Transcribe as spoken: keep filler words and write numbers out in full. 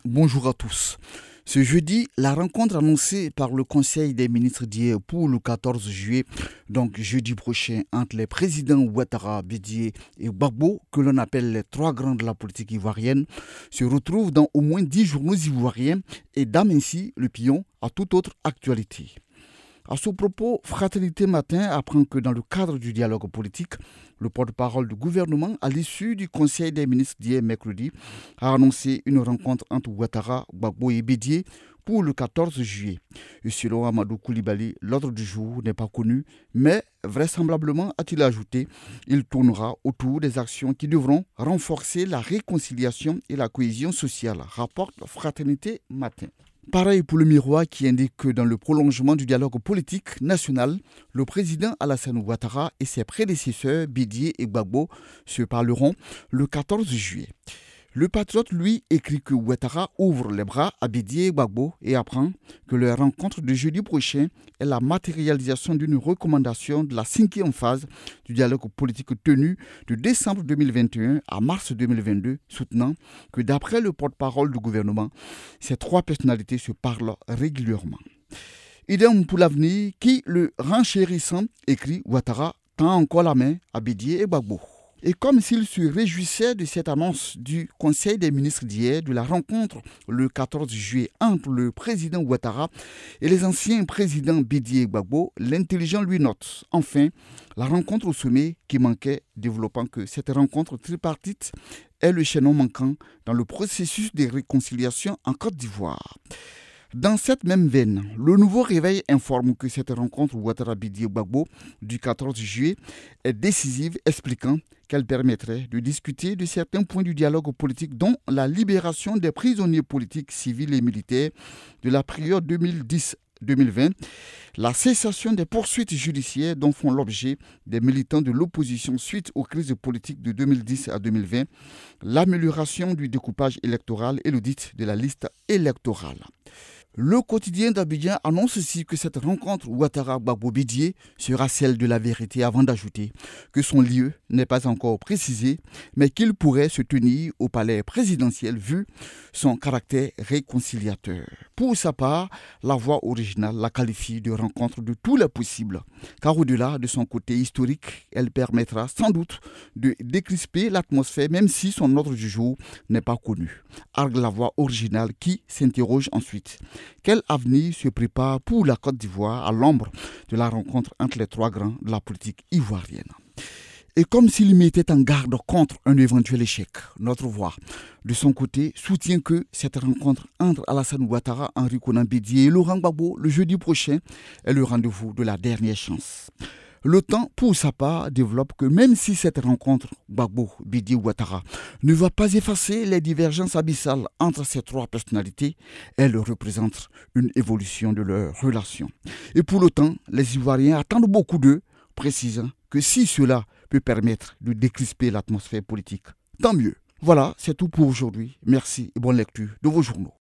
Bonjour à tous. Ce jeudi, la rencontre annoncée par le Conseil des ministres d'hier pour le quatorze juillet, donc jeudi prochain, entre les présidents Ouattara, Bédié et Gbagbo, que l'on appelle les trois grands de la politique ivoirienne, se retrouve dans au moins dix journaux ivoiriens et dame ainsi le pion à toute autre actualité. À ce propos, Fraternité Matin apprend que dans le cadre du dialogue politique, le porte-parole du gouvernement, à l'issue du Conseil des ministres d'hier mercredi, a annoncé une rencontre entre Ouattara, Gbagbo et Bédié pour le quatorze juillet. Et selon Amadou Koulibaly, l'ordre du jour n'est pas connu, mais vraisemblablement, a-t-il ajouté, il tournera autour des actions qui devront renforcer la réconciliation et la cohésion sociale, rapporte Fraternité Matin. Pareil pour le Miroir qui indique que dans le prolongement du dialogue politique national, le président Alassane Ouattara et ses prédécesseurs Bédié et Gbagbo se parleront le quatorze juillet. Le Patriote, lui, écrit que Ouattara ouvre les bras à Bédié et Gbagbo et apprend que leur rencontre de jeudi prochain est la matérialisation d'une recommandation de la cinquième phase du dialogue politique tenu de décembre deux mille vingt et un à mars deux mille vingt-deux, soutenant que d'après le porte-parole du gouvernement, ces trois personnalités se parlent régulièrement. Idem pour l'avenir qui, le renchérissant, écrit Ouattara, tend encore la main à Bédié et Gbagbo. Et comme s'il se réjouissait de cette annonce du Conseil des ministres d'hier, de la rencontre le quatorze juillet entre le président Ouattara et les anciens présidents Bédié et Gbagbo, l'intelligent lui note enfin la rencontre au sommet qui manquait, développant que cette rencontre tripartite est le chaînon manquant dans le processus de réconciliation en Côte d'Ivoire. Dans cette même veine, le Nouveau Réveil informe que cette rencontre Ouattara-Bédié-Gbagbo du quatorze juillet est décisive, expliquant qu'elle permettrait de discuter de certains points du dialogue politique, dont la libération des prisonniers politiques, civils et militaires de la période deux mille dix à deux mille vingt, la cessation des poursuites judiciaires dont font l'objet des militants de l'opposition suite aux crises politiques de deux mille dix à deux mille vingt, l'amélioration du découpage électoral et l'audit de la liste électorale. Le quotidien d'Abidjan annonce aussi que cette rencontre Ouattara-Gbagbo-Bédié sera celle de la vérité avant d'ajouter que son lieu n'est pas encore précisé, mais qu'il pourrait se tenir au palais présidentiel vu son caractère réconciliateur. Pour sa part, la voix originale la qualifie de rencontre de tous les possibles, car au-delà de son côté historique, elle permettra sans doute de décrisper l'atmosphère même si son ordre du jour n'est pas connu. Argue la voix originale qui s'interroge ensuite. Quel avenir se prépare pour la Côte d'Ivoire à l'ombre de la rencontre entre les trois grands de la politique ivoirienne? Et comme s'il mettait en garde contre un éventuel échec, notre voix, de son côté, soutient que cette rencontre entre Alassane Ouattara, Henri Konan Bédié et Laurent Gbagbo le jeudi prochain est le rendez-vous de la dernière chance. Le temps, pour sa part, développe que même si cette rencontre Gbagbo, Bédié Ouattara ne va pas effacer les divergences abyssales entre ces trois personnalités, elle représente une évolution de leurs relations. Et pour l'autant, les Ivoiriens attendent beaucoup d'eux, précisant que si cela peut permettre de décrisper l'atmosphère politique, tant mieux. Voilà, c'est tout pour aujourd'hui. Merci et bonne lecture de vos journaux.